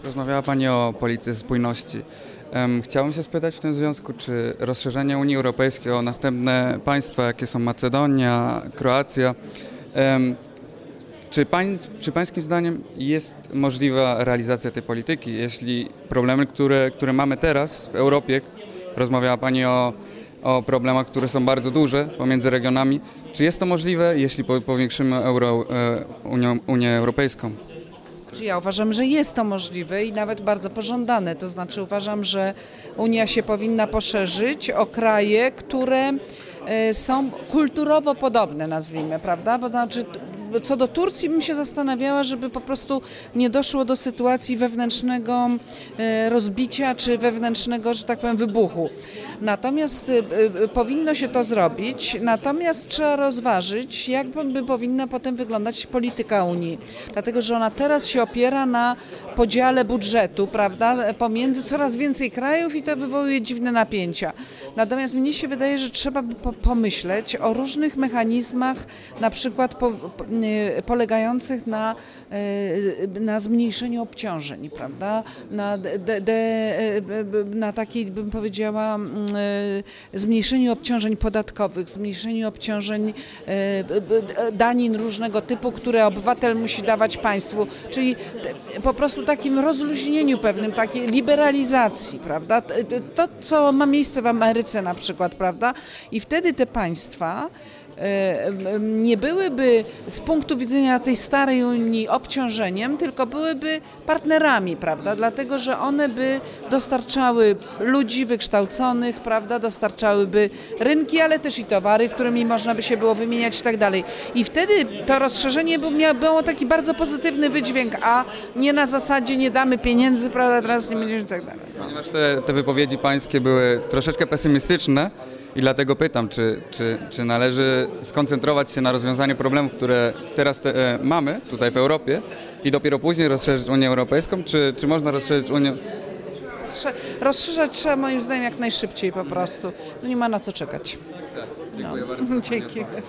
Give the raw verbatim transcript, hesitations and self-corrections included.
Rozmawiała Pani o polityce spójności. Em, Chciałbym się spytać w tym związku, czy rozszerzenie Unii Europejskiej o następne państwa, jakie są Macedonia, Kroacja, em, czy, pań, czy Pańskim zdaniem jest możliwa realizacja tej polityki, jeśli problemy, które, które mamy teraz w Europie, rozmawiała Pani o, o problemach, które są bardzo duże pomiędzy regionami, czy jest to możliwe, jeśli po- powiększymy Euro, e, Unią, Unię Europejską? Czy Ja uważam, że jest to możliwe i nawet bardzo pożądane. To znaczy uważam, że Unia się powinna poszerzyć o kraje, które e, są kulturowo podobne, nazwijmy, prawda? Bo to znaczy, co do Turcji bym się zastanawiała, żeby po prostu nie doszło do sytuacji wewnętrznego e, rozbicia czy wewnętrznego, że tak powiem, wybuchu. Natomiast e, e, powinno się to zrobić, natomiast trzeba rozważyć, jak by powinna potem wyglądać polityka Unii. Dlatego, że ona teraz się opiera na podziale budżetu, prawda, pomiędzy coraz więcej krajów i to wywołuje dziwne napięcia. Natomiast mnie się wydaje, że trzeba by po- pomyśleć o różnych mechanizmach, na przykład po, po, y, polegających na, y, na zmniejszeniu obciążeń, prawda, na, de, de, y, na takiej, bym powiedziała, y, zmniejszeniu obciążeń podatkowych, zmniejszeniu obciążeń y, y, danin różnego typu, które obywatel musi dawać państwu, czyli te- po prostu takim rozluźnieniu pewnym, takiej liberalizacji, prawda? To, to, co ma miejsce w Ameryce na przykład, prawda? I wtedy te państwa e, nie byłyby z punktu widzenia tej starej Unii obciążeniem, tylko byłyby partnerami, prawda? Dlatego, że one by dostarczały ludzi wykształconych, prawda? Dostarczałyby rynki, ale też i towary, którymi można by się było wymieniać i tak dalej. I wtedy to rozszerzenie by mia- miało taki bardzo pozytywny wydźwięk, a nie na zasadzie nie damy pieniędzy, prawda? Teraz nie będziemy i tak dalej. Ponieważ te, te wypowiedzi pańskie były troszeczkę pesymistyczne i dlatego pytam, czy, czy, czy należy skoncentrować się na rozwiązaniu problemów, które teraz te, e, mamy tutaj w Europie i dopiero później rozszerzyć Unię Europejską, czy, czy można rozszerzyć Unię? Trze- Rozszerzać trzeba moim zdaniem jak najszybciej po prostu. No nie ma na co czekać. Dziękuję No. bardzo. Dzięki.